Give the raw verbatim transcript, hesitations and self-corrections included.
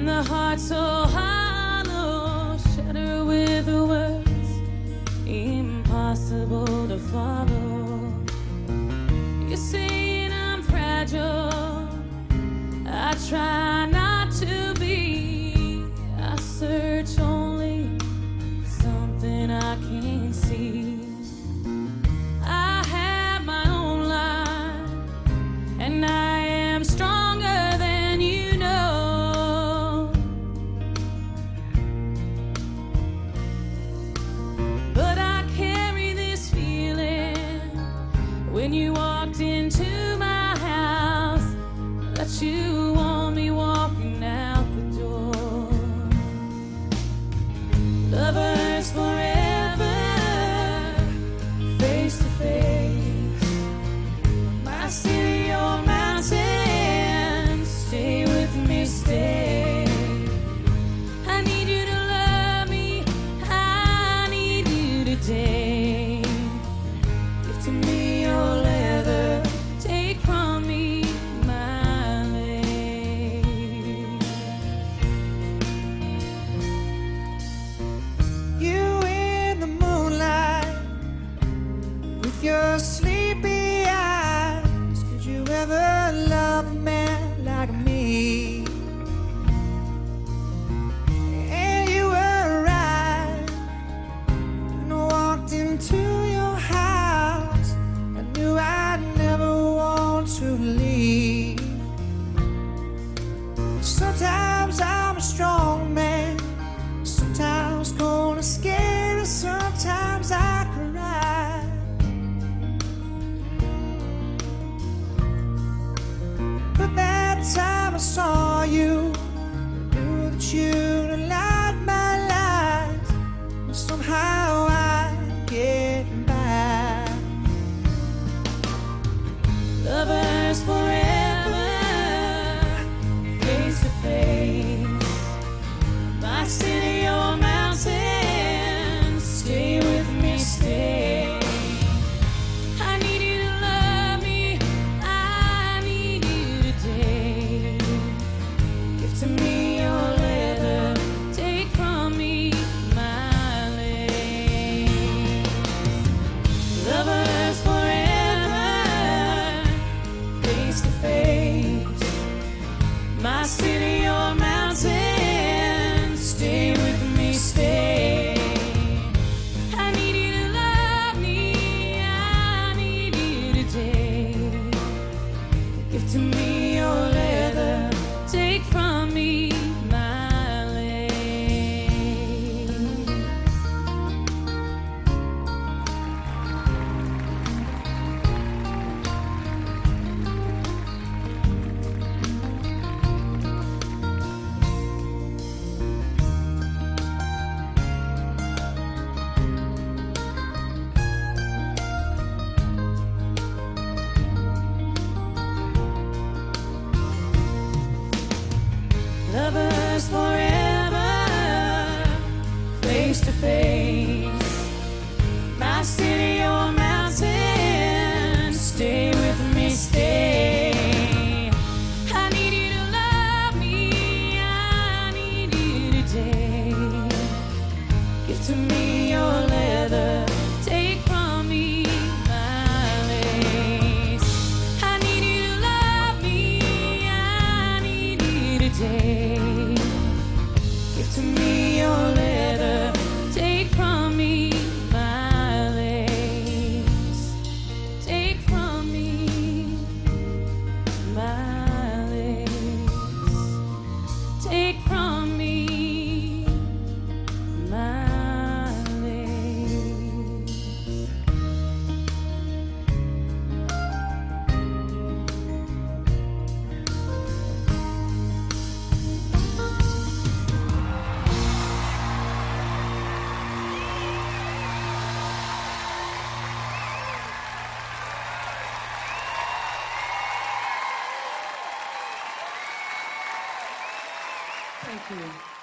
and the heart so hollow, shatter with the words impossible to follow. You're saying I'm fragile, I try not to be. I search only for something I can't see. I have my own life, and I am stronger than you know. But I carry this feeling when you walked into my house, that you want me walking out the door. Lovers forever, face to face. My city or mountain, stay with me, stay. I need you to love me, I need you today. Give to me your leather, take from me my lace. You in the moonlight with your sleepy eyes, could you ever love a man like me? And you were right when I walked into your house. I knew I'd never want to leave. Sometimes I'm a strong man, sometimes cold and scary, sometimes I cry. But that time I saw you, I knew that you'd light my life, and somehow I'd get by. Lovers forever, face to face. My city or mountain, stay with me, stay. I need you to love me, I need you today. Give to me your leather, take from me my lace. Lovers forever, face to face. My city or mountain, stay with me, stay. I need you to love me, I need you today. Give to me your leather, take from me my lace. Lovers forever, face to face. My city or mountain, stay with me, stay. I need you to love me, I need you today. Give to me your leather, take from me my lace. I need you to love me, I need you today. Give to me your leather, take from me my lace. Take from me my lace. Take from me my lace. Thank you.